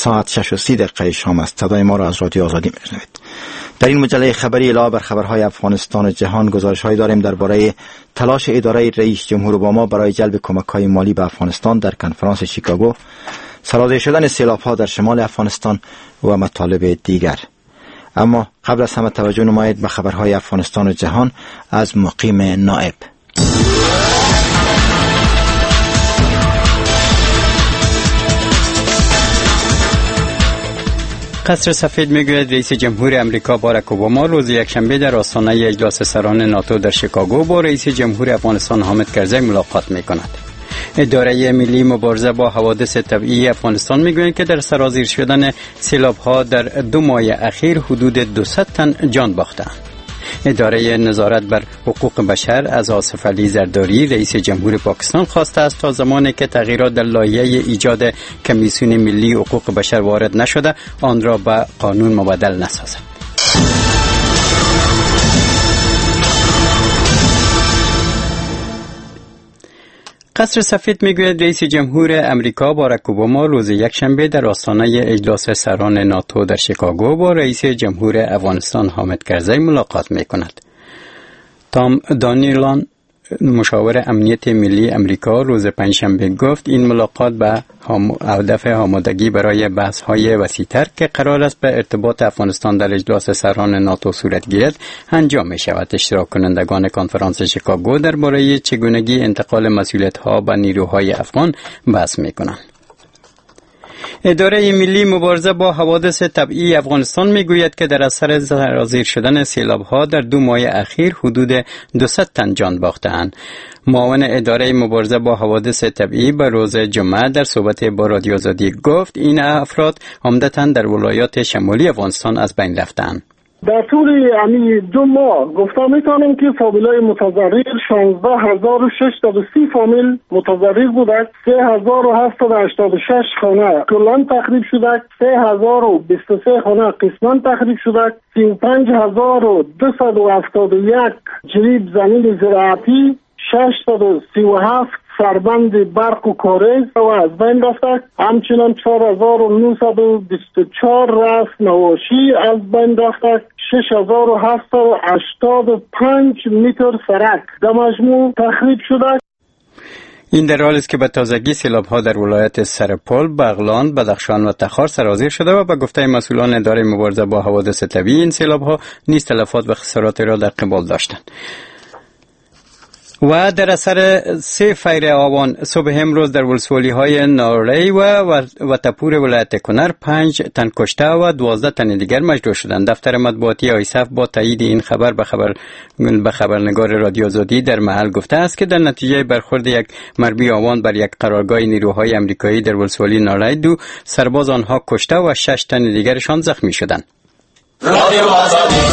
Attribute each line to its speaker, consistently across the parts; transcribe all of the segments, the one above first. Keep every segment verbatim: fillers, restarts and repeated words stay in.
Speaker 1: ساعت شش و سی دقیقه شام است. صدای ما را از رادیو آزادی میشنوید. در این مجله خبری علاوه بر خبرهای افغانستان و جهان گزارش‌هایی داریم درباره تلاش اداره رئیس جمهور اوباما برای جلب کمک‌های مالی به افغانستان در کنفرانس شیکاگو، سرازیر شدن سیلاب‌ها در شمال افغانستان و مطالب دیگر. اما قبل از همه توجه نمایید به خبرهای افغانستان و جهان از مقیم نائب.
Speaker 2: قصر سفید میگوید رئیس جمهور امریکا باراک اوباما روز یکشنبه در آستانه اجلاس سران ناتو در شیکاگو با رئیس جمهور افغانستان حامد کرزی ملاقات میکند. اداره ملی مبارزه با حوادث طبیعی افغانستان میگوید که در سرازیر شدن سیلاب‌ها در دو ماه اخیر حدود دویست تن جان باختند. اداره نظارت بر حقوق بشر از آصف علی زرداری رئیس جمهور پاکستان خواسته است تا زمانی که تغییرات در لایحه ایجاد کمیسیون ملی حقوق بشر وارد نشده آن را به قانون مبدل نسازد. قصر سفید میگوید رئیس جمهور امریکا باراک اوباما روز یکشنبه در آستانه اجلاس سران ناتو در شیکاگو با رئیس جمهور افغانستان حامد کرزی ملاقات میکند. تام دانیلان مشاور امنیت ملی امریکا روز پنجشنبه گفت این ملاقات به هدف آمادگی برای بحث‌های وسیع‌تر که قرار است به ارتباط افغانستان در اجلاس سران ناتو صورت گیرد انجام می‌شود. اشتراک کنندگان کنفرانس شیکاگو درباره چگونگی انتقال مسئولیت‌ها به نیروهای افغان بحث می‌کنند. اداره ملی مبارزه با حوادث طبیعی افغانستان میگوید که در اثر سرازیر شدن سیلاب‌ها در دو ماه اخیر حدود دویست تن جان باختند. معاون اداره مبارزه با حوادث طبیعی به روز جمعه در صحبت با رادیو آزادی گفت این افراد عمدتاً در ولایات شمالی افغانستان از بین رفتند.
Speaker 3: در طول همین دو ماه گفته میتونم که فامیلای متضرر شانزده هزار و ششصد و سی فامیل متضرر بودند. سه هزار و هفتصد و هشتاد و شش خانه کلاً تخریب شده، سه هزار و بیست و سه خانه قسماً تخریب شده، سی و پنج هزار و دویست و هفتاد و یک جریب زمین زراعتی، ششصد و سی و هفت سربند برق و کاریز و از بین رفته. همچنان چهار هزار و نهصد و بیست و چهار رفت نواشی از بین رفته. شش هزار و هفتصد و هشتاد و پنج متر سرک در مجموع تخریب شده.
Speaker 2: این در حالی است که به تازگی سیلاب‌ها در ولایت سرپل، بغلان، بدخشان و تخار سرازیر شده و به گفته مسئولان اداره مبارزه با حوادث طبیعی این سیلاب‌ها نیز تلفات و خسارات را در قبال داشتند. و در اثر سه فیر آبان صبح امروز در ولسوالی های ناری و و تپور ولایت کنر پنج تن کشته و دوازده تن دیگر مجروح شدند. دفتر مطبوعاتی آیسف با تایید این خبر به خبر به خبرنگار رادیو آزادی در محل گفته است که در نتیجه برخورد یک مرمی آوان بر یک قرارگاه نیروهای آمریکایی در ولسوالی ناری دو سرباز آنها کشته و شش تن دیگرشان زخمی شدند. رادیو آزادی.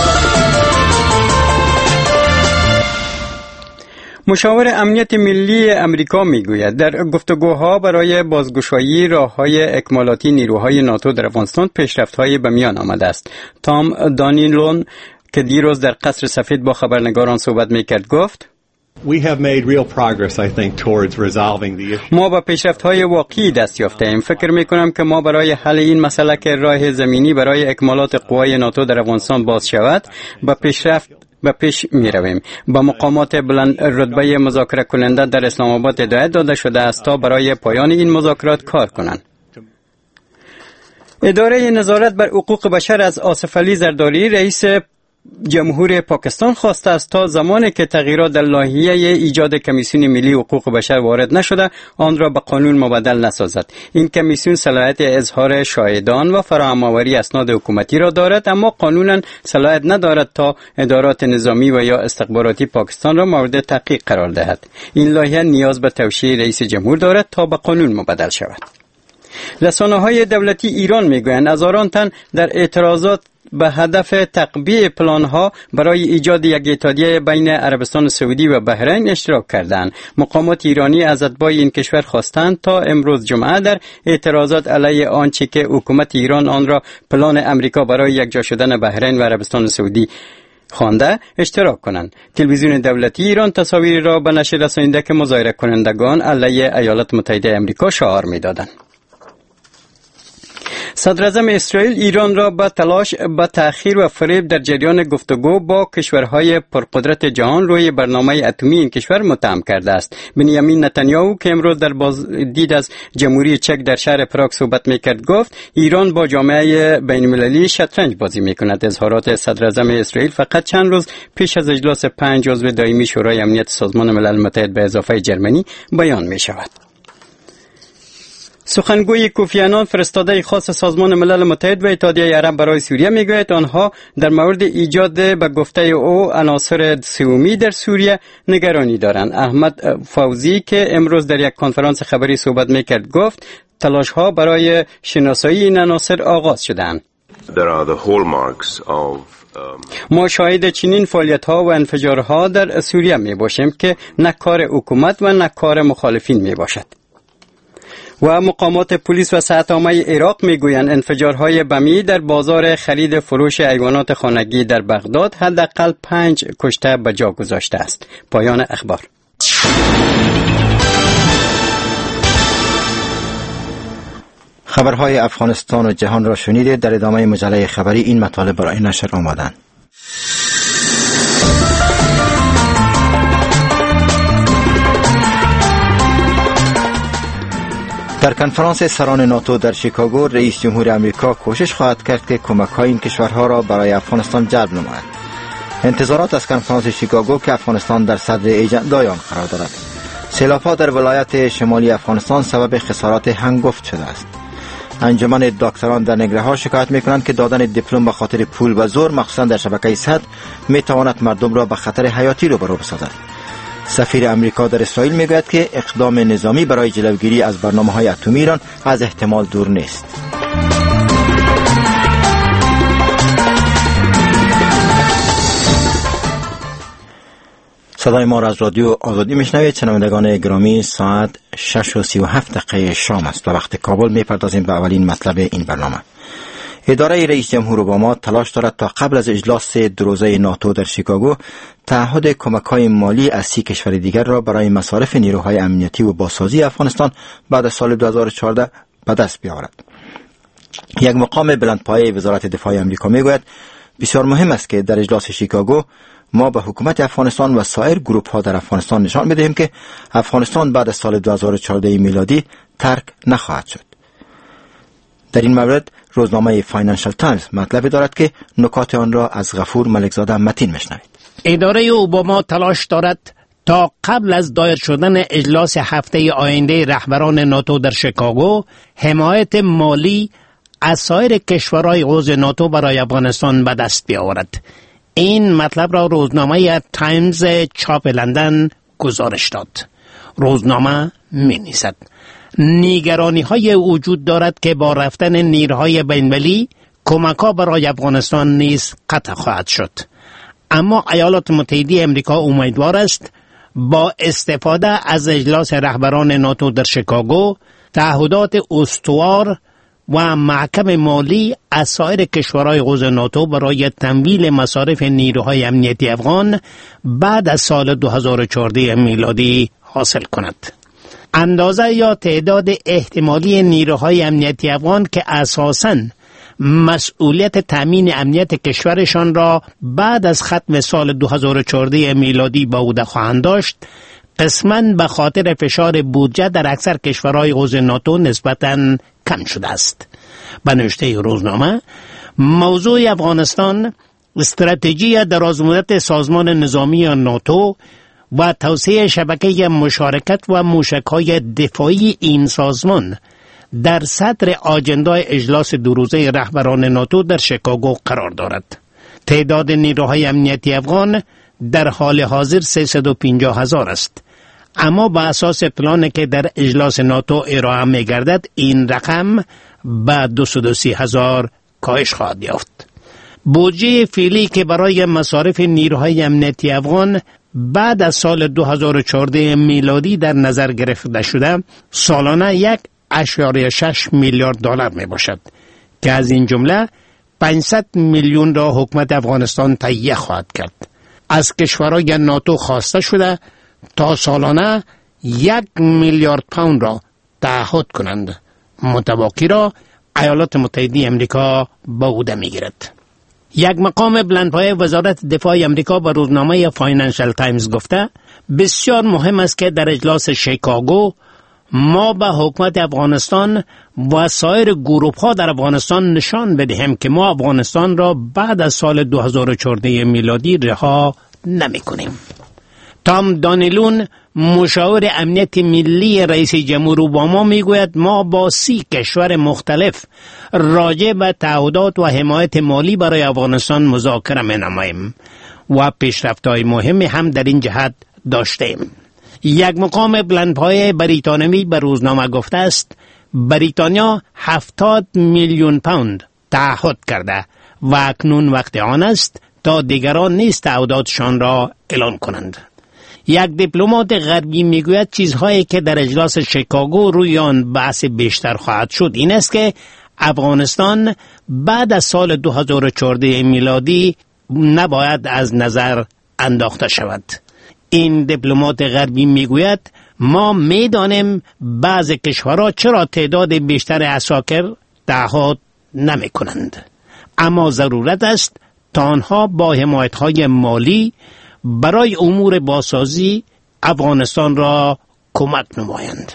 Speaker 2: مشاور امنیت ملی امریکا میگوید در گفتگوها برای بازگشایی راه‌های اکمالاتی نیروهای ناتو در افغانستان پیشرفت‌هایی به میان آمده است. تام دانیلون که دیروز در قصر سفید با خبرنگاران صحبت میکرد گفت
Speaker 4: We have made real progress, I think, towards resolving the issue.
Speaker 2: ما به پیشرفت‌های واقعی دست یافته‌ایم. فکر می‌کنم که ما برای حل این مسئله که راه زمینی برای اکمالات قوای ناتو در افغانستان باز شود، به پیشرفت به پیش می رویم. با مقامات بلند رتبه مذاکره کننده در اسلام آباد هدایت داده شده است تا برای پایان این مذاکرات کار کنند. اداره نظارت بر حقوق بشر از آصف علی زرداری رئیس جمهور پاکستان خواسته است تا زمانی که تغییرات در لایحه ایجاد کمیسیون ملی حقوق بشر وارد نشده آن را به قانون مبدل نسازد. این کمیسیون صلاحیت اظهار شاهدان و فراهم‌آوری اسناد حکومتی را دارد اما قانونا صلاحیت ندارد تا ادارات نظامی و یا استخباراتی پاکستان را مورد تحقیق قرار دهد. این لایحه نیاز به توشیح رئیس جمهور دارد تا به قانون مبدل شود. رسانه‌های دولتی ایران میگویند هزاران تن در اعتراضات به هدف تقویه پلان‌ها برای ایجاد یک اتحادیه بین عربستان سعودی و بحرین اشتراک کردند. مقامات ایرانی از اتباع این کشور خواستند تا امروز جمعه در اعتراضات علیه آنچه که حکومت ایران آن را پلان امریکا برای یکجا شدن بحرین و عربستان سعودی خوانده اشتراک کنند. تلویزیون دولتی ایران تصاویر را به نشر رسانیده که مظاهره کنندگان علیه ایالات متحده آمریکا شعار می‌دادند. صدراعظم اسرائیل ایران را به تلاش به تأخیر و فریب در جریان گفتگو با کشورهای پرقدرت جهان روی برنامه اتمی این کشور متهم کرده است. بنیامین نتانیاهو که امروز در بازدید از جمهوری چک در شهر پراگ صحبت میکرد گفت ایران با جامعه بین المللی شطرنج بازی میکند. اظهارات صدراعظم اسرائیل فقط چند روز پیش از اجلاس پنج عضو دائمی شورای امنیت سازمان ملل متحد به اضافه جرمنی بیان می شود. سخنگوی کوفی عنان فرستاده خاص سازمان ملل متحد و اتحادیه عرب برای سوریه میگوید آنها در مورد ایجاد به گفته او عناصر سومی در سوریه نگرانی دارند. احمد فوزی که امروز در یک کنفرانس خبری صحبت میکرد گفت تلاش ها برای شناسایی این عناصر آغاز شدند. ما شاهد چنین فعالیت ها و انفجارها در سوریه می باشیم که نه کار حکومت و نه کار مخالفین می باشد. و مقامات پلیس و ساعتنامه عراق میگویند انفجارهای بمی در بازار خرید فروش حیوانات خانگی در بغداد حداقل پنج کشته به جا گذاشته است. پایان اخبار.
Speaker 1: خبرهای افغانستان و جهان را شنیدید. در ادامه مجله خبری این مطالب برای نشر آمدند. در کنفرانس سران ناتو در شیکاگو رئیس جمهور امریکا کوشش خواهد کرد که کمک‌های این کشورها را برای افغانستان جلب نماید. انتظارات از کنفرانس شیکاگو که افغانستان در صدر اجندای آن قرار دارد. سیلاب‌ها در ولایت شمالی افغانستان سبب خسارات هنگفت شده است. انجمن دکتران در نگره‌ها شکایت می‌کنند که دادن دیپلم به خاطر پول و زور مخصوصا در شبکه صد می‌تواند مردم را به خطر حیاتی روبرو بسازد. سفیر امریکا در اسرائیل میگوید که اقدام نظامی برای جلوگیری از برنامه‌های اتمی ایران از احتمال دور نیست. صدای ما را از رادیو آزادی میشنوید. شنوندگان گرامی، ساعت شش و سی و هفت دقیقه شام است و وقت کابل میپردازیم به اولین مطلب این برنامه. اداره رئیس جمهور اوباما تلاش دارد تا قبل از اجلاس دو روزه ناتو در شیکاگو تعهد کمک‌های مالی از سی کشور دیگر را برای مصارف نیروهای امنیتی و بازسازی افغانستان بعد از سال دو هزار و چهارده به دست بیاورد. یک مقام بلندپایه وزارت دفاع آمریکا میگوید بسیار مهم است که در اجلاس شیکاگو ما به حکومت افغانستان و سایر گروه‌ها در افغانستان نشان بدهیم که افغانستان بعد از سال دو هزار و چهارده میلادی ترک نخواهد شد. در این مورد روزنامه فاینانشل تایمز مطلب دارد که نکات آن را از غفور ملکزاده متین میشنوید.
Speaker 5: اداره اوباما تلاش دارد تا قبل از دایر شدن اجلاس هفته آینده رهبران ناتو در شیکاگو حمایت مالی از سایر کشورهای عضو ناتو برای افغانستان به دست بیاورد. این مطلب را روزنامه تایمز چاپ لندن گزارش داد. روزنامه می‌نویسد نگرانی های وجود دارد که با رفتن نیروهای بین‌المللی کمک‌ها برای افغانستان نیز قطع خواهد شد. اما ایالات متحده امریکا امیدوار است با استفاده از اجلاس رهبران ناتو در شیکاگو تعهدات استوار و محکم مالی از سایر کشورهای عضو ناتو برای تمویل مصارف نیروهای امنیتی افغان بعد از سال دو هزار و چهارده میلادی حاصل کند. اندازه یا تعداد احتمالی نیروهای امنیتی افغان که اساساً مسئولیت تامین امنیت کشورشان را بعد از ختم سال دو هزار و چهارده میلادی به عهده خواهند داشت، قسماً به خاطر فشار بودجه در اکثر کشورهای عضو ناتو نسبتاً کم شده است. به نوشته روزنامه، موضوع افغانستان، استراتژی درازمدت سازمان نظامی ناتو و توسعه شبکه مشارکت و موشک‌های دفاعی این سازمان در صدر آجندای اجلاس دو روزه رهبران ناتو در شیکاگو قرار دارد. تعداد نیروهای امنیتی افغان در حال حاضر سیصد و پنجاه هزار است، اما با اساس پلانی که در اجلاس ناتو ارائه می گردد این رقم به دویست و سی هزار کاهش خواهد یافت. بودجه فعلی که برای مصارف نیروهای امنیتی افغان بعد از سال دو هزار و چهارده میلادی در نظر گرفته شده سالانه یک اشاره شش میلیارد دلار می باشد که از این جمله پانصد میلیون را حکومت افغانستان تهیه خواهد کرد. از کشورهای ناتو خواسته شده تا سالانه یک میلیارد پوند را تعهد کنند. متباقی را ایالات متحده امریکا به عهده میگیرد. یک مقام بلندپایه وزارت دفاع امریکا به روزنامه فاینانشل تایمز گفته بسیار مهم است که در اجلاس شیکاگو ما به حکومت افغانستان و سایر گروه ها در افغانستان نشان بدهیم که ما افغانستان را بعد از سال دو هزار و چهارده میلادی رها نمی کنیم. تام دانیلون مشاور امنیت ملی رئیس جمهور اوباما میگوید ما با سی کشور مختلف راجع به تعهدات و حمایت مالی برای افغانستان مذاکره می نماییم و پیشرفت‌های مهمی هم در این جهت داشتیم. یک مقام بلندپایه بریتانیایی به روزنامه گفته است بریتانیا هفتاد میلیون پوند تعهد کرده و اکنون وقت آن است تا دیگران نیز تعهداتشان را اعلان کنند. یک دیپلمات غربی میگوید چیزهایی که در اجلاس شیکاگو روی آن بحث بیشتر خواهد شد این است که افغانستان بعد از سال دو هزار و چهارده میلادی نباید از نظر انداخته شود. این دیپلمات غربی میگوید ما میدانیم بعض کشورها چرا تعداد بیشتر عساکر تعهد نمی کنند، اما ضرورت است تا آنها با حمایت‌های مالی برای امور بازسازی افغانستان را کمک نمایند.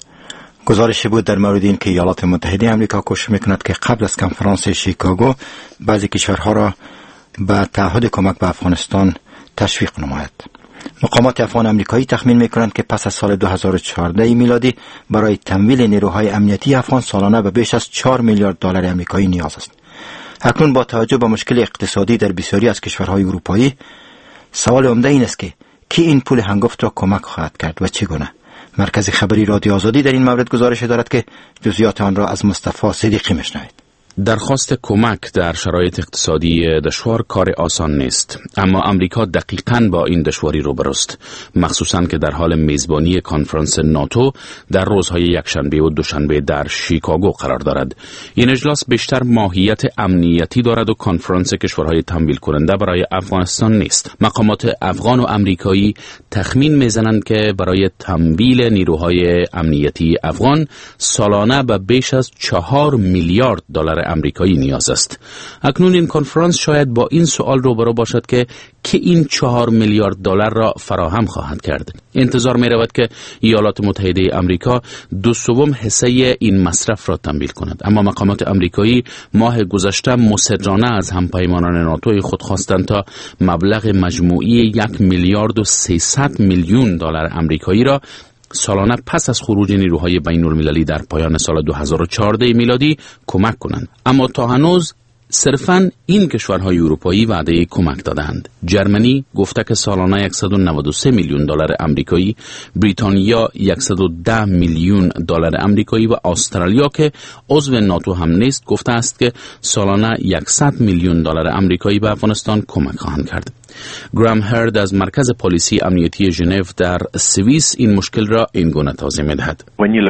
Speaker 1: گزارشی بود در مورد این که ایالات متحده آمریکا کوشش میکند که قبل از کنفرانس شیکاگو بعضی کشورها را به تعهد کمک به افغانستان تشویق نماید. مقامات افغان آمریکایی تخمین میکنند که پس از سال دو هزار و چهارده میلادی برای تمویل نیروهای امنیتی افغان سالانه به بیش از چهار میلیارد دلار آمریکایی نیاز است. اکنون با توجه به مشکل اقتصادی در بسیاری از کشورهای اروپایی، سوال عمده این است که کی این پول هنگفت را کمک خواهد کرد و چگونه؟ مرکز خبری رادیو آزادی در این مورد گزارش دارد که جزئیات آن را از مصطفی صدیقی میشنوید.
Speaker 6: درخواست کمک در شرایط اقتصادی دشوار کار آسان نیست، اما امریکا دقیقاً با این دشواری روبروست، مخصوصاً که در حال میزبانی کنفرانس ناتو در روزهای یکشنبه و دوشنبه در شیکاگو قرار دارد. این اجلاس بیشتر ماهیت امنیتی دارد و کنفرانس کشورهای تمویل کننده برای افغانستان نیست. مقامات افغان و امریکایی تخمین میزنند که برای تمویل نیروهای امنیتی افغان سالانه به بیش از چهار میلیارد دلار امریکایی نیاز است. اکنون این کنفرانس شاید با این سوال روبرو باشد که که این چهار میلیارد دلار را فراهم خواهد کرد. انتظار می رود که ایالات متحده آمریکا دو سوم حصه این مصرف را تمویل کند، اما مقامات آمریکایی ماه گذشته مصرانه از همپیمانان ناتو خود خواستند تا مبلغ مجموعی یک میلیارد و سیصد میلیون دلار آمریکایی را سالانه پس از خروج نیروهای بین المللی در پایان سال دو هزار و چهارده میلادی کمک کنند. اما تا هنوز صرفاً این کشورهای اروپایی وعده کمک دادند. جرمنی گفته که سالانه صد و نود و سه میلیون دلار آمریکایی، بریتانیا صد و ده میلیون دلار آمریکایی و استرالیا که عضو ناتو هم نیست گفته است که سالانه صد میلیون دلار آمریکایی به افغانستان کمک خواهند کرد. گرام هرد از مرکز پلیسی امنیتی ژنو در سوئیس این مشکل را این گونه توضیح می‌دهد.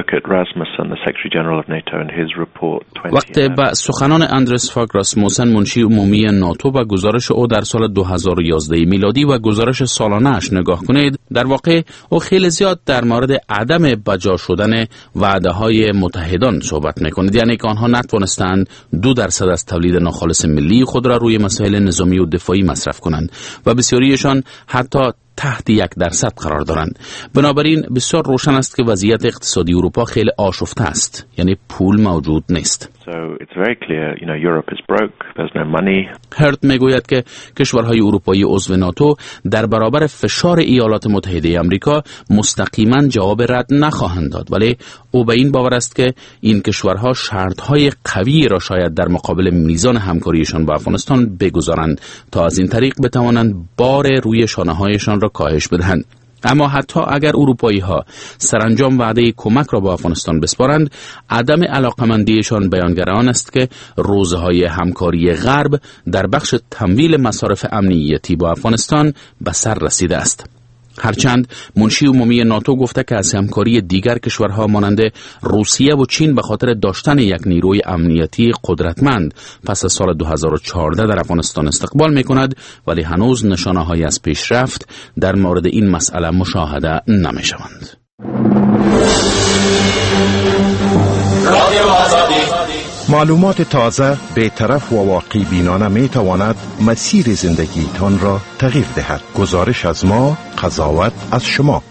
Speaker 6: وقتی به سخنان اندرس فاگ راسموسن منشی عمومی ناتو و گزارش او در سال دو هزار و یازده میلادی و گزارش سالانه اش نگاه کنید، در واقع او خیلی زیاد در مورد عدم بجا شدن وعده های متحدان صحبت می‌کند، یعنی که آنها نتوانستند دو درصد از تولید ناخالص ملی خود را روی مسائل نظامی و دفاعی مصرف کنند و بسیاریشان حتی تحت یک درصد قرار دارند. بنابراین بسیار روشن است که وضعیت اقتصادی اروپا خیلی آشفته است، یعنی پول موجود نیست.
Speaker 7: So it's very clear, you know, Europe is broke, there's no money.
Speaker 6: هرد میگوید که کشورهای اروپایی عضو ناتو در برابر فشار ایالات متحده آمریکا مستقیما جواب رد نخواهند داد، ولی او به این باور است که این کشورها شرطهای قوی را شاید در مقابل میزان همکاریشان با افغانستان بگذارند تا از این طریق بتوانند بار روی شانه‌هایشان را کاهش بدهند. اما حتی اگر اروپایی ها سرانجام وعده کمک را با افغانستان بسپارند، عدم علاقمندیشان بیانگر آن است که روزهای همکاری غرب در بخش تمویل مصارف امنیتی با افغانستان به سر رسیده است. هرچند منشی عمومی ناتو گفته که از همکاری دیگر کشورها مانند روسیه و چین به خاطر داشتن یک نیروی امنیتی قدرتمند پس از سال دو هزار و چهارده در افغانستان استقبال می‌کند، ولی هنوز نشانه‌هایی از پیشرفت در مورد این مسئله مشاهده نمی‌شوند. رادیو آزادی
Speaker 8: معلومات تازه، بی‌طرف و واقعی بینانه می تواند مسیر زندگی تان را تغییر دهد. گزارش از ما، قضاوت از شما.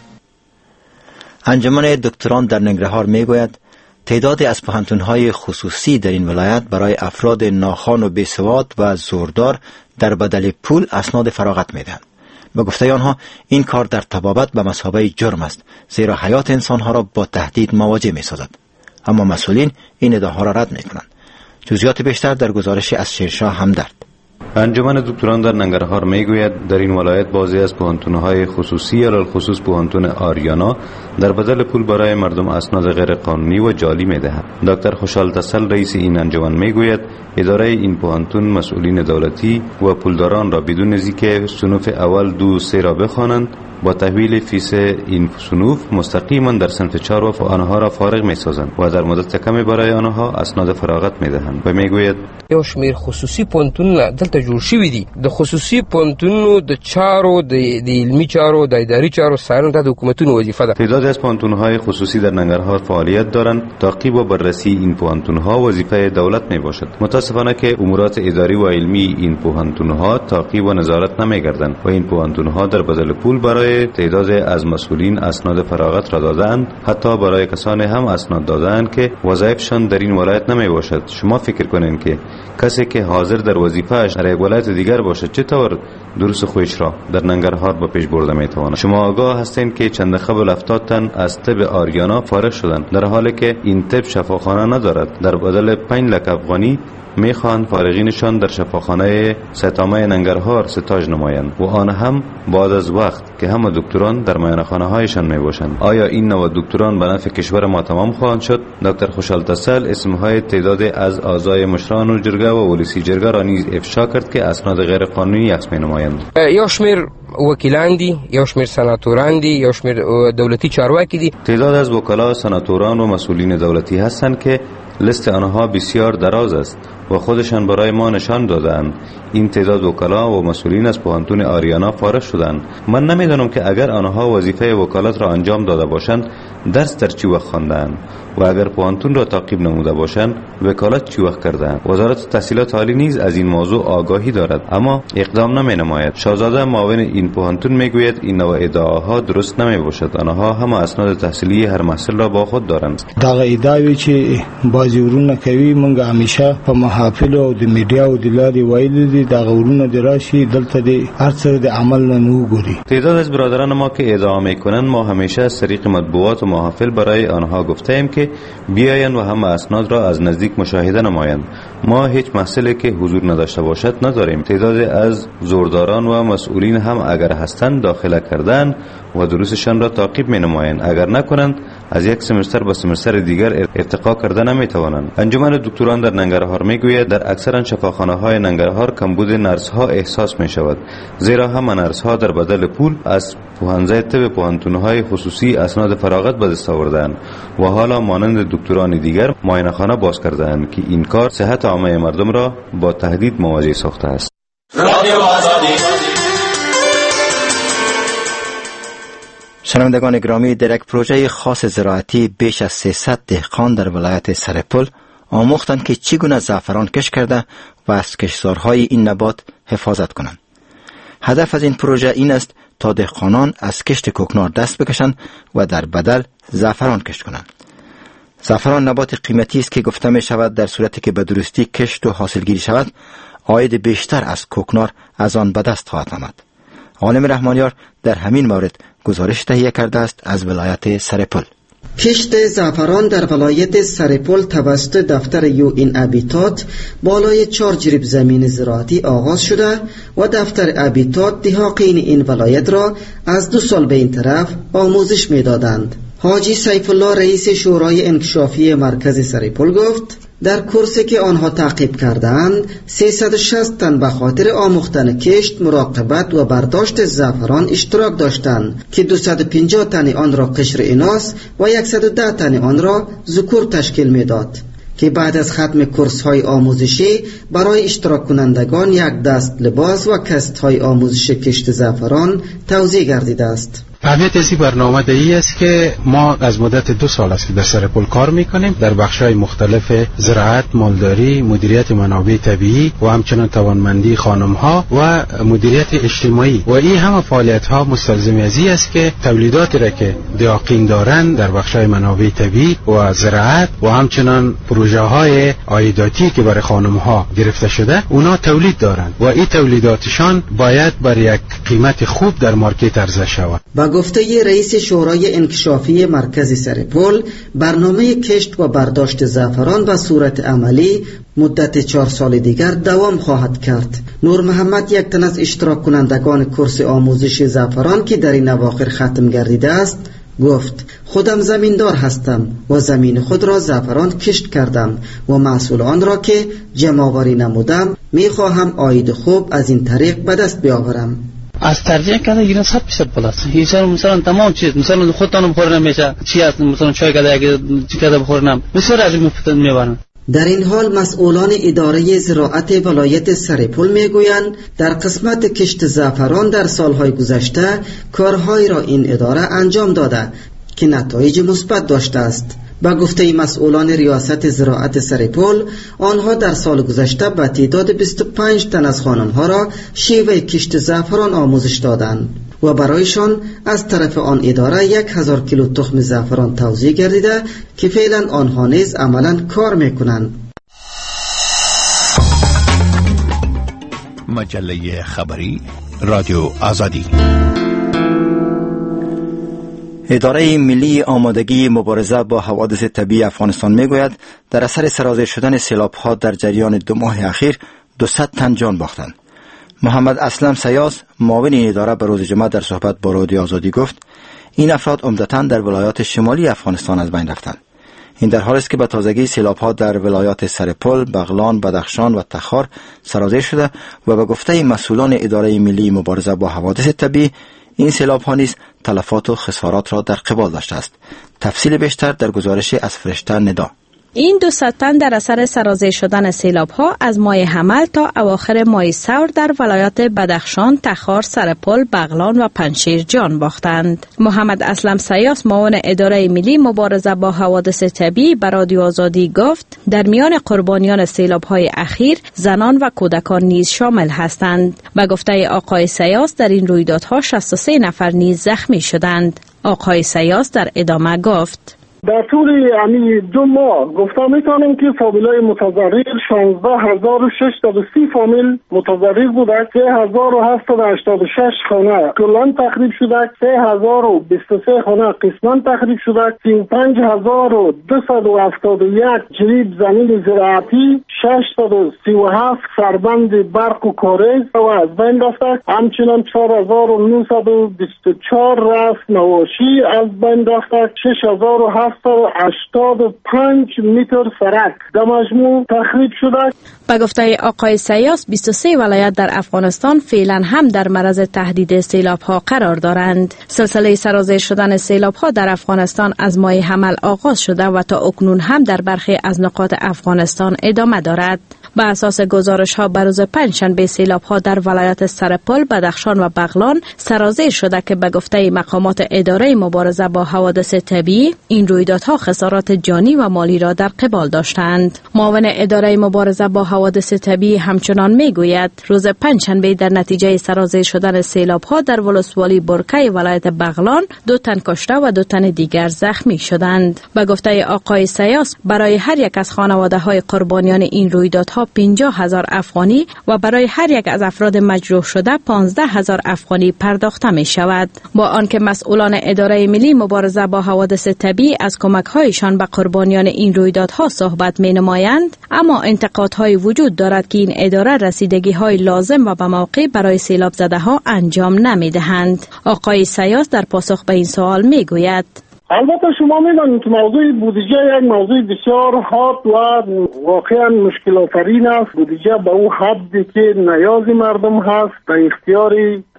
Speaker 1: انجمن دکتران در ننگرهار می گوید تعدادی از پوهنتون‌های خصوصی در این ولایت برای افراد ناخوان و بیسواد و زوردار در بدل پول اسناد فراغت می دهند. به گفته آنها این کار در طبابت به مثابه جرم است، زیرا حیات انسانها را با تهدید مواجه می سازد. اما مسئولین این ادعاها را رد می کنند. جزئیات بیشتر در گزارش از شیرشاه همدرد.
Speaker 9: انجمن دکتران در ننگرهار می گوید در این ولایت بعضی از پوهنتون‌های خصوصی علل خصوص پوهنتون آریانا در بدل پول برای مردم اسناد غیر قانونی و جعلی می دهد. دکتر خوشحال تسل رئیس این انجمن می گوید اداره این پوهنتون مسئولین دولتی و پولداران را بدون اینکه صنوف اول دو سه را بخوانند با تحویل فیس این صنوف مستقیما در صنف چهار و آنها را فارغ می سازند و در مدت کمی برای آنها اسناد فراغت می دهند. و می گوید
Speaker 10: یو شمیر خصوصی پوهنتونونه دلته جوړ شوي دي. د خصوصي پوهنتونونو د چارو د علمي چارو د اداري چارو څارنه د حکومتونو وظیفه ده.
Speaker 9: تعدادی از پوهنتون‌های خصوصی در ننگرهار فعالیت دارند. تعقیب و بررسی این پوهنتون‌ها وظیفه دولت می باشد. متاسفانه که امورات اداری و علمی این پوهنتون‌ها تعقیب و نظارت نمی‌گردند و این پوهنتون‌ها در بدل پول برای تعداد از مسئولین اسناد فراغت را دادند، حتی برای کسانی هم اسناد دادند که وظایفشان در این ولایت نمی باشد. شما فکر کنین که کسی که حاضر در وظیفه‌اش در یک ولایت دیگر باشد چطور درس خویش را در ننگرهار با پیش برده می تواند؟ شما آگاه هستین که چند قبل هفتاد تن از طب آریانا فارغ شدند، در حالی که این طب شفاخانه ندارد. در بدل پنج لک افغانی میخواهند فارغینشان در شفاخانه ستامه ننگرهار ستاج نمایند و آن هم بعد از وقت که همه دکتران در میانخانه هایشان می باشند. آیا این نوع دکتران به نفع کشور ما تمام خواهند شد؟ دکتر خوشحال تسل اسمهای تعداد از اعضای مشران و جرگه و ولسی جرگه را نیز افشا کرد که اسناد غیر قانونی عکس می نمایند.
Speaker 10: یو شمیر وکیلان دي، یو شمیر سناتوران دي، یو شمیر دولتی چارواکی دي.
Speaker 9: تعداد از وکلا، سناتوران و مسئولین دولتی هستند که لیست آنها بسیار دراز است و خودشان برای ما نشان دادند. این تعداد وکلا و مسئولین از پوهنتون آریانا فارغ شدند. من نمیدانم که اگر آنها وظیفه وکالت را انجام داده باشند درس در چی وقت خواندند و اگر پوهنتون را تعقیب نموده باشند وکالت چی وقت کردند. وزارت تحصیلات عالی نیز از این موضوع آگاهی دارد اما اقدام نمی نماید. شاهزاده معاون این پوهنتون میگوید این نوع ادعاها درست نمی باشد. آنها هم اسناد تحصیلی هر محصل را با خود دارند.
Speaker 11: دا ادعاوی چې بازی ورونه کوي مونږ همیشه په محافل او د میډیا او د لارې وایي دي دا ورونه دراشي دلته د هرڅه د عمل نه وګوري.
Speaker 9: تعداد از برادران ما که ادعا میکنند ما همیشه از طریق مطبوعات و محافل برای آنها گفتیم که بیاین و هم اسناد را از نزدیک مشاهده نمایند. ما هیچ مسئله که حضور نداشته باشد نداریم. تعداد از زورداران و مسئولین هم اگر هستند داخله کردن و دروسشان را تعقیب می نمایند. اگر نکنند از یک سمستر به سمستر دیگر ارتقا کرده نمی توانند. انجمن دکتران در ننگرهار می گوید در اکثر شفاخانه های ننگرهار کمبود نرس ها احساس می شود، زیرا هم نرس ها در بدل پول از پوهنځی طب پوهنتون های خصوصی اسناد فراغت به دست آوردند و حالا مانند دکتران دیگر معاینه خانه باز کردند که این کار صحت عامه مردم را با تهدید مواجه ساخته است.
Speaker 1: شنوندگان گرامی، در یک پروژه خاص زراعتی بیش از سیصد دهقان در ولایت سرپل آموختند که چگونه زعفران کش کرده و از کشتزارهای این نبات حفاظت کنند. هدف از این پروژه این است تا دهقانان از کشت کوکنار دست بکشند و در بدل زعفران کشت کنند. زعفران نبات قیمتی است که گفته می شود در صورتی که به درستی کشت و حاصلگیری شود عاید بیشتر از کوکنار از آن به دست خواهد آمد. عالم رحمانیار در همین مورد گزارش تهیه کرده است از ولایت سرپل.
Speaker 12: کشت زعفران در ولایت سرپل توسط دفتر یو این ابیتات بالای چهار جریب زمین زراعتی آغاز شده و دفتر ابیتات دهاقین این ولایت را از دو سال به این طرف آموزش می دادند. حاجی سیف الله رئیس شورای انکشافی مرکز سرپل گفت در کورسی که آنها تعقیب کردند سیصد و شصت تن به خاطر آموختن کشت، مراقبت و برداشت زعفران اشتراک داشتند که دویست و پنجاه تن آن را قشر اناث و صد و ده تن آن را ذکور تشکیل میداد که بعد از ختم کورس های آموزشی برای اشتراک کنندگان یک دست لباس و کست های آموزش کشت زعفران توزیع گردیده است.
Speaker 13: اهمیت از این برنامه دهی است که ما از مدت دو سال است که در سرپل کار میکنیم در بخش‌های مختلف زراعت، مالداری، مدیریت منابع طبیعی و همچنان توانمندی خانم‌ها و مدیریت اجتماعی و این همه فعالیت‌ها مستلزم از این است که تولیداتی را که دیاقین دارند در بخش‌های منابع طبیعی و زراعت و همچنان پروژه‌های عایداتی که برای خانم‌ها گرفته شده اونا تولید دارند و این تولیداتشان باید بر یک قیمت خوب در مارکت عرضه شود.
Speaker 12: با گفته رئیس شورای انکشافی مرکز سرپل، برنامه کشت و برداشت زعفران به صورت عملی مدت چهار سال دیگر دوام خواهد کرد. نور محمد، یک تن از اشتراک کنندگان کورس آموزش زعفران که در این اواخر ختم گردیده است، گفت خودم زمیندار هستم و زمین خود را زعفران کشت کردم و محصول آن را که جمع‌آوری نمودم می‌خواهم عاید خوب از این طریق به دست بیاورم.
Speaker 14: از ترجیح کنه گیرن صد پیش بالاست. مثلا مثلا تمام چیز مثلا خودتون بخورن نمیشه چی است مثلا چای کده اگه چی کده بخورنم بسیار از این مفتن میبرن.
Speaker 12: در این حال مسئولان اداره زراعت ولایت سرپل میگویند در قسمت کشت زعفران در سالهای گذشته کارهایی را این اداره انجام داده که نتایج مثبت داشته است. با گفته مسئولان ریاست زراعت سرپل، آنها در سال گذشته به تعداد بیست و پنج تن از خانم‌ها را شیوه کشت زعفران آموزش دادند و برایشان از طرف آن اداره یک هزار کیلو تخم زعفران توزیع گردیده که فعلا آنها نیز عملاً کار میکنند.
Speaker 8: مجله خبری رادیو آزادی.
Speaker 1: اداره ملی آمادگی مبارزه با حوادث طبیعی افغانستان میگوید در اثر سرازیر شدن سیلاب‌ها در جریان دو ماه اخیر دویست تن جان باختند. محمد اسلم سیاس، معاون این اداره، به روز جمعه در صحبت با رادیو آزادی گفت این افراد عمدتاً در ولایات شمالی افغانستان از بین رفتند. این در حالی است که به تازگی سیلاب‌ها در ولایات سرپل، بغلان، بدخشان و تخار سرازیر شده و به گفته مسئولان اداره ملی مبارزه با حوادث طبیعی این سیلاب‌ها نیز تلفات و خسارات را در قبال داشته است. تفصیل بیشتر در گزارش از فرشته ندا.
Speaker 15: این دو تن در اثر سرازیر شدن سیلاب‌ها از ماه حمل تا اواخر ماه ثور در ولایات بدخشان، تخار، سرپل، بغلان و پنجشیر جان باختند. محمد اسلم سیاس، معاون اداره ملی مبارزه با حوادث طبیعی، به رادیو آزادی گفت در میان قربانیان سیلاب‌های اخیر زنان و کودکان نیز شامل هستند. به گفته آقای سیاس در این رویدادها شصت و سه نفر نیز زخمی شدند. آقای سیاس در ادامه گفت
Speaker 3: در طول همین دو ماه گفتم میتونم که فامیلای متضرر شانزده هزار و ششصد و سی فامیل متضرر بوده، سه هزار و هفتصد و هشتاد و شش خانه کلان تخریب شده، سه هزار و بیست و سه خانه قسما تخریب شده، سی و پنج هزار و دویست و هفتاد و یک جریب زمین زراعتی، ششصد و سی و هفت سربند برق و کاریز و از بین رفته، همچنان چهار هزار و نهصد و بیست و چهار رفت نواشی از بین رفته، شش هزار و هفتصد و هشتاد و پنج متر سرک در مجموع تخریب شده.
Speaker 15: به گفته آقای سیاس بیست و سه ولایت در افغانستان فعلا هم در معرض تهدید سیلاب‌ها قرار دارند. سلسله سرازیر شدن سیلاب‌ها در افغانستان از ماه حمل آغاز شده و تا اکنون هم در برخی از نقاط افغانستان ادامه دارد. به اساس گزارش‌ها بر روز پنجشنبه سیلاب‌ها در ولایت سرپل، بدخشان و بغلان سرازیر شده که به گفته مقامات اداره مبارزه با حوادث طبیعی این رویدادها خسارات جانی و مالی را در قبال داشتند. معاون اداره مبارزه با حوادث طبیعی همچنان میگوید روز پنجشنبه در نتیجه سرازیر شدن سیلاب‌ها در ولسوالی برکه ولایت بغلان دو تن کشته و دو تن دیگر زخمی شدند. به گفته آقای سیاس برای هر یک از خانواده‌های قربانیان این رویدادها پنجاه هزار افغانی و برای هر یک از افراد مجروح شده پانزده هزار افغانی پرداخته می شود. با آنکه مسئولان اداره ملی مبارزه با حوادث طبیعی از کمک‌هایشان به قربانیان این رویدادها صحبت می نمایند، اما انتقادهای وجود دارد که این اداره رسیدگی‌های لازم و به موقع برای سیلاب زده‌ها انجام نمی دهند. آقای سیاس در پاسخ به این سوال می گوید
Speaker 3: البته شما میدانید که موضوع بودجه یک موضوع بسیار حاد و واقعا مشکل آفرین است. بودجه به او حدی که نیاز مردم هست به اختیار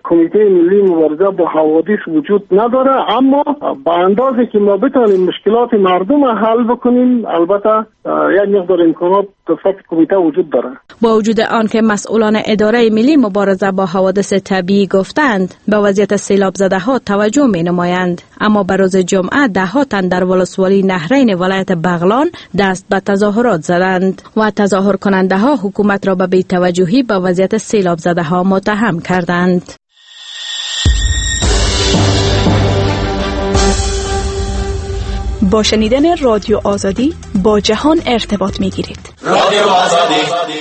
Speaker 3: کمیته ملی مبارزه با حوادث وجود نداره، اما با اندازه که ما بتونیم مشکلات مردم حل بکنیم البته یک مقدار امکانات در سطح کمیته وجود داره.
Speaker 15: با وجود آن که مسئولان اداره ملی مبارزه با حوادث طبیعی گفتند به وضعیت سیلاب زده ها توجه می نمایند، اما به روز جمعه ده ها تن در ولسوالی نهرین ولایت بغلان دست به تظاهرات زدند و تظاهر کننده ها حکومت را به بی‌توجهی به وضعیت سیلاب زده ها متهم کردند.
Speaker 16: با شنیدن رادیو آزادی با جهان ارتباط می گیرید.
Speaker 1: رادیو آزادی.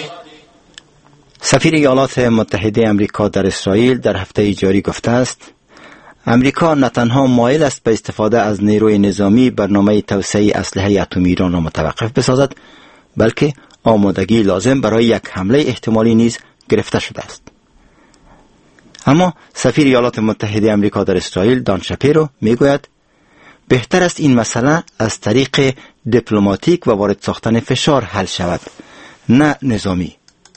Speaker 1: سفیر ایالات متحده امریکا در اسرائیل در هفته جاری گفته است امریکا نه تنها مایل است به استفاده از نیروی نظامی برنامه توسعه اسلحه اتمی ایران را متوقف بسازد، بلکه آمادگی لازم برای یک حمله احتمالی نیز گرفته شده است. اما سفیر ایالات متحده امریکا در اسرائیل دان شاپیرو میگوید بهتر است این مسئله از طریق دیپلماتیک و وارد ساختن فشار حل شود، نه نظامی.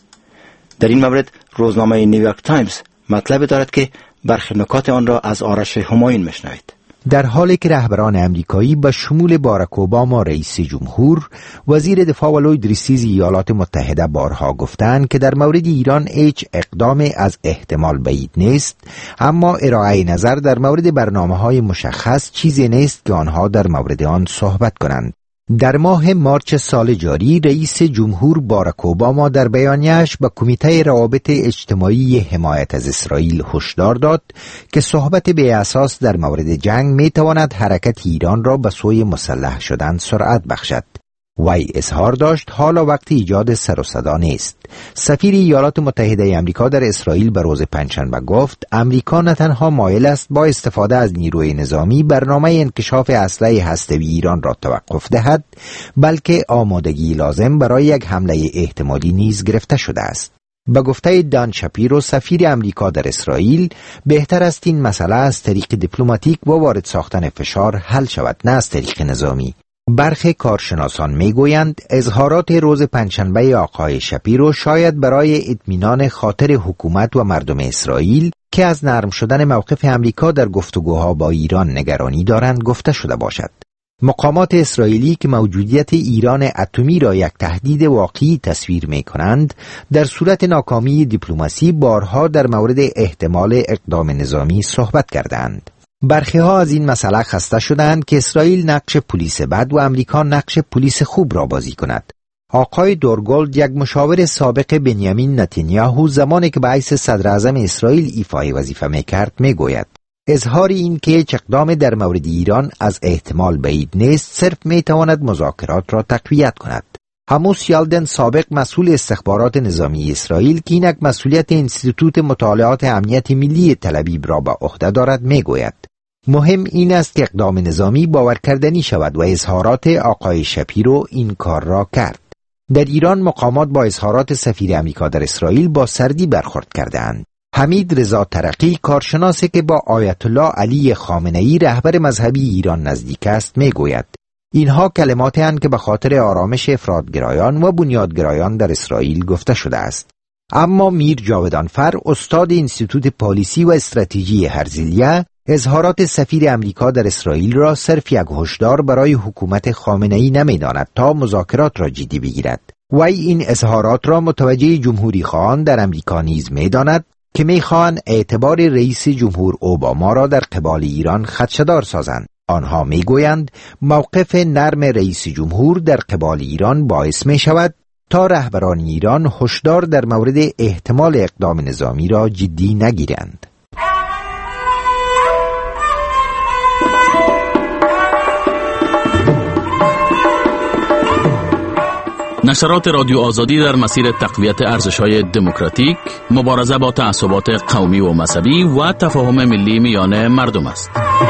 Speaker 1: در این مورد روزنامه نیویورک تایمز مطلب دارد که برخی نکات آن را از آرش همایون میشنوید.
Speaker 17: در حالی که رهبران امریکایی به شمول باراک اوباما رئیس جمهور، وزیر دفاع و لوید ریسیز ایالات متحده بارها گفتند که در مورد ایران هیچ اقدام از احتمال بعید نیست، اما ارائه نظر در مورد برنامه‌های مشخص چیزی نیست که آنها در مورد آن صحبت کنند. در ماه مارچ سال جاری رئیس جمهور باراک اوباما در بیانیه‌اش به کمیته روابط اجتماعی حمایت از اسرائیل هشدار داد که صحبت بی اساس در مورد جنگ می‌تواند حرکت ایران را به سوی مسلح شدن سرعت بخشد. وی اظهار داشت حالا وقت ایجاد سر و صدا نیست. سفیر ایالات متحده آمریکا در اسرائیل به روز پنجشنبه گفت امریکا نه تنها مایل است با استفاده از نیروی نظامی برنامه انکشاف اسلحه هسته‌ای ایران را توقف دهد، بلکه آمادگی لازم برای یک حمله احتمالی نیز گرفته شده است. به گفته دان شاپیرو سفیر امریکا در اسرائیل، بهتر است این مسئله از طریق دیپلماتیک و وارد ساختن فشار حل شود، نه از طریق نظامی. برخی کارشناسان میگویند اظهارات روز پنجشنبه آقای شاپیرو شاید برای اطمینان خاطر حکومت و مردم اسرائیل که از نرم شدن موقف امریکا در گفتگوها با ایران نگرانی دارند گفته شده باشد. مقامات اسرائیلی که موجودیت ایران اتمی را یک تهدید واقعی تصویر می کنند، در صورت ناکامی دیپلماسی بارها در مورد احتمال اقدام نظامی صحبت کردند. برخی ها از این مسئله خسته شدند که اسرائیل نقش پلیس بد و امریکا نقش پلیس خوب را بازی کند. آقای دورگولد، یک مشاور سابق بنیامین نتانیاهو، زمانی که به حیث صدر اعظم اسرائیل ایفای وظیفه میکرد میگوید اظهار این که هیچ اقدام در مورد ایران از احتمال بعید نیست صرف میتواند مذاکرات را تقویت کند. هموس یالدن، سابق مسئول استخبارات نظامی اسرائیل که اینک مسئولیت انستیتوت مطالعات امنیت ملی تل ابیب را به عهده دارد میگوید مهم این است که اقدام نظامی باور کردنی شود و اظهارات آقای شاپیرو این کار را کرد. در ایران مقامات با اظهارات سفیر امریکا در اسرائیل با سردی برخورد کردند. حمید رضا ترقی، کارشناسی که با آیت الله علی خامنه‌ای رهبر مذهبی ایران نزدیک است میگوید اینها کلماتی هستند که به خاطر آرامش افراطگرایان و بنیادگرایان در اسرائیل گفته شده است. اما میر جاودانفر، استاد انستیتوت پالیسی و استراتژی هرزیلیه، اظهارات سفیر امریکا در اسرائیل را صرف یک هشدار برای حکومت خامنه‌ای نمی‌داند تا مذاکرات را جدی بگیرد. وی این اظهارات را متوجه جمهوری خواهان در امریکا نیز می‌داند که می‌خواهند اعتبار رئیس جمهور اوباما را در قبال ایران خدشه‌دار سازند. آنها میگویند موقف نرم رئیس جمهور در قبال ایران باعث می شود تا رهبران ایران هشدار در مورد احتمال اقدام نظامی را جدی نگیرند.
Speaker 6: نشرات رادیو آزادی در مسیر تقویت ارزش‌های دموکراتیک، مبارزه با تعصبات قومی و مذهبی و تفاهم ملی میان مردم است.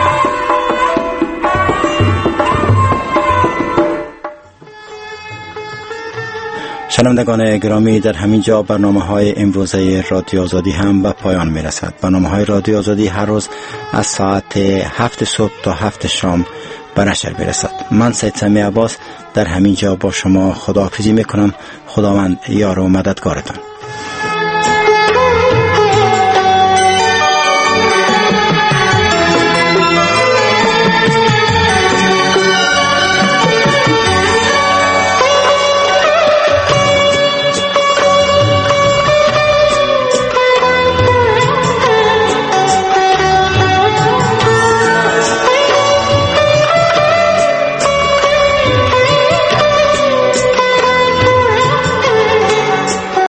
Speaker 1: شنوندگان گرامی، در همین جا برنامه‌های امروزه رادیو آزادی هم به پایان می‌رسد. برنامه‌های رادیو آزادی هر روز از ساعت هفت صبح تا هفت شام به نشر می‌رسد. من سید سمی عباس در همین جا با شما خداحافظی می‌کنم. خداوند یار و مددگارتان.